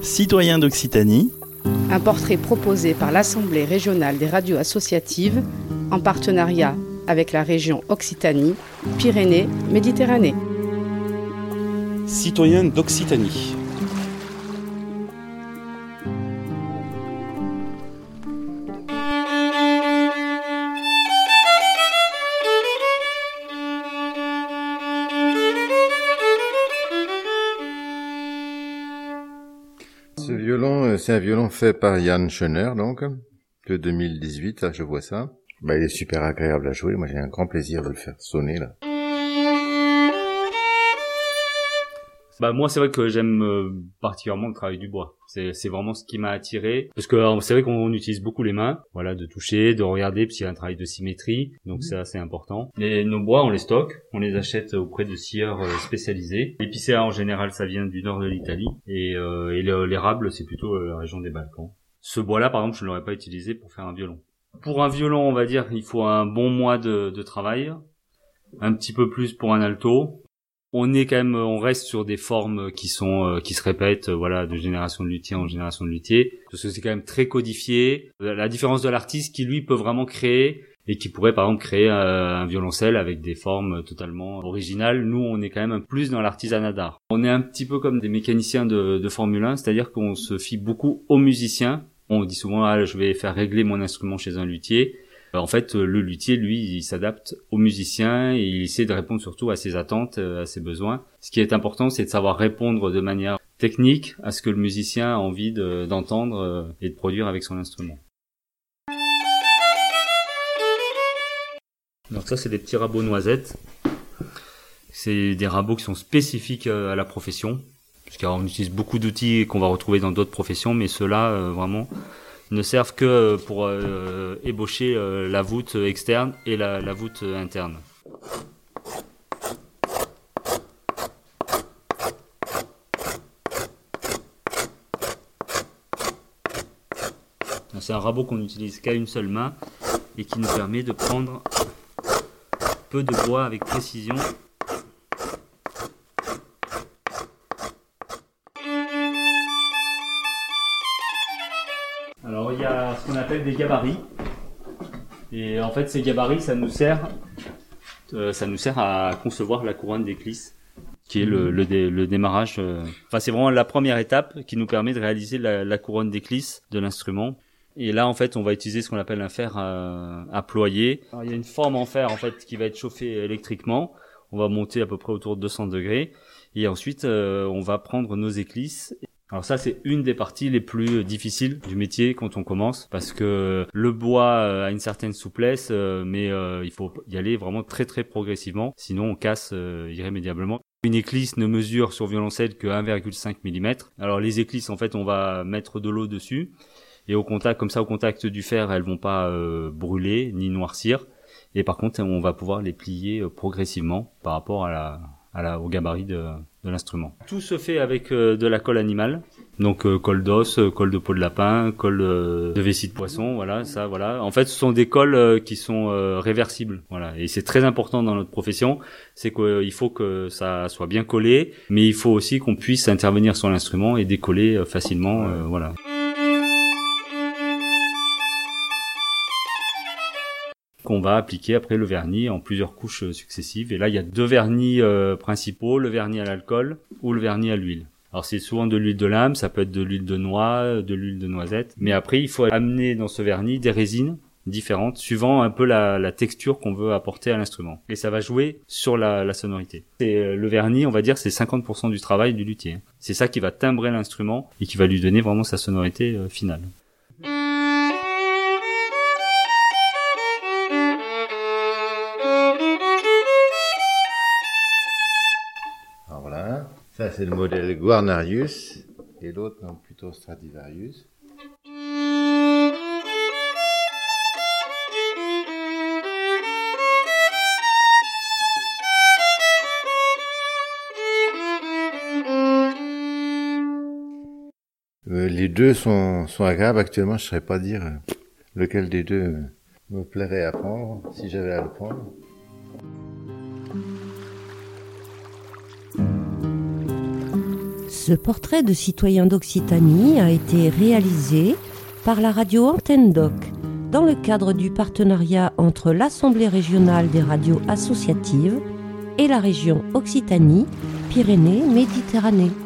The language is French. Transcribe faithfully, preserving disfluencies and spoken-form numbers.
Citoyens d'Occitanie. Un portrait proposé par l'Assemblée régionale des radios associatives en partenariat avec la région Occitanie, Pyrénées-Méditerranée. Citoyens d'Occitanie. Ce violon, c'est un violon fait par Jan Schöner, donc, de deux mille dix-huit, là, je vois ça. Bah, il est super agréable à jouer, moi j'ai un grand plaisir de le faire sonner, là. Bah moi c'est vrai que j'aime euh, particulièrement le travail du bois. C'est c'est vraiment ce qui m'a attiré parce que euh, c'est vrai qu'on utilise beaucoup les mains, voilà, de toucher, de regarder, puis il y a un travail de symétrie, donc c'est assez important. Et nos bois on les stocke, on les achète auprès de scieurs euh, spécialisés. L'épicéa en général ça vient du nord de l'Italie et euh, et le, l'érable c'est plutôt euh, la région des Balkans. Ce bois-là par exemple je ne l'aurais pas utilisé pour faire un violon. Pour un violon on va dire il faut un bon mois de, de travail, un petit peu plus pour un alto. On est quand même, on reste sur des formes qui sont, euh, qui se répètent, euh, voilà, de génération de luthier en génération de luthier, parce que c'est quand même très codifié. La différence de l'artiste qui lui peut vraiment créer et qui pourrait par exemple créer euh, un violoncelle avec des formes totalement originales. Nous, on est quand même plus dans l'artisanat d'art. On est un petit peu comme des mécaniciens de, de Formule un, c'est-à-dire qu'on se fie beaucoup aux musiciens. On dit souvent, ah, je vais faire régler mon instrument chez un luthier. En fait, le luthier, lui, il s'adapte aux musiciens et il essaie de répondre surtout à ses attentes, à ses besoins. Ce qui est important, c'est de savoir répondre de manière technique à ce que le musicien a envie de, d'entendre et de produire avec son instrument. Donc ça, c'est des petits rabots noisettes. C'est des rabots qui sont spécifiques à la profession, parce qu'on utilise beaucoup d'outils qu'on va retrouver dans d'autres professions, mais ceux-là, vraiment, ne servent que pour euh, ébaucher euh, la voûte externe et la, la voûte interne. C'est un rabot qu'on n'utilise qu'à une seule main et qui nous permet de prendre peu de bois avec précision. Alors il y a ce qu'on appelle des gabarits et en fait ces gabarits ça nous sert euh, ça nous sert à concevoir la couronne d'éclisse qui est le, le, dé, le démarrage euh... enfin c'est vraiment la première étape qui nous permet de réaliser la, la couronne d'éclisse de l'instrument. Et là en fait on va utiliser ce qu'on appelle un fer à, à ployer. Alors, il y a une forme en fer en fait qui va être chauffée électriquement, on va monter à peu près autour de deux cents degrés et ensuite euh, on va prendre nos éclisses. Alors ça c'est une des parties les plus difficiles du métier quand on commence parce que le bois a une certaine souplesse mais euh, il faut y aller vraiment très très progressivement sinon on casse euh, irrémédiablement. Une éclisse ne mesure sur violoncelle que un virgule cinq millimètres. Alors les éclisses en fait on va mettre de l'eau dessus et au contact comme ça au contact du fer elles vont pas euh, brûler ni noircir et par contre on va pouvoir les plier euh, progressivement par rapport à la À la, au gabarit de, de l'instrument. Tout se fait avec euh, de la colle animale, donc euh, colle d'os, euh, colle de peau de lapin, colle euh, de vessie de poisson, voilà, ça, voilà. En fait, ce sont des colles euh, qui sont euh, réversibles, voilà. Et c'est très important dans notre profession, c'est qu'il euh, faut que ça soit bien collé, mais il faut aussi qu'on puisse intervenir sur l'instrument et décoller euh, facilement, euh, voilà. Qu'on va appliquer après le vernis en plusieurs couches successives. Et là, il y a deux vernis euh, principaux, le vernis à l'alcool ou le vernis à l'huile. Alors c'est souvent de l'huile de lime, ça peut être de l'huile de noix, de l'huile de noisette. Mais après, il faut amener dans ce vernis des résines différentes, suivant un peu la, la texture qu'on veut apporter à l'instrument. Et ça va jouer sur la, la sonorité. Et le vernis, on va dire, c'est cinquante pour cent du travail du luthier. C'est ça qui va timbrer l'instrument et qui va lui donner vraiment sa sonorité euh, finale. Ça, c'est le modèle Guarnarius, et l'autre, non, plutôt Stradivarius. Euh, les deux sont, sont agréables. Actuellement, je ne saurais pas dire lequel des deux me plairait à prendre, si j'avais à le prendre. Ce portrait de citoyen d'Occitanie a été réalisé par la radio Antenne Doc dans le cadre du partenariat entre l'Assemblée régionale des radios associatives et la région Occitanie-Pyrénées-Méditerranée.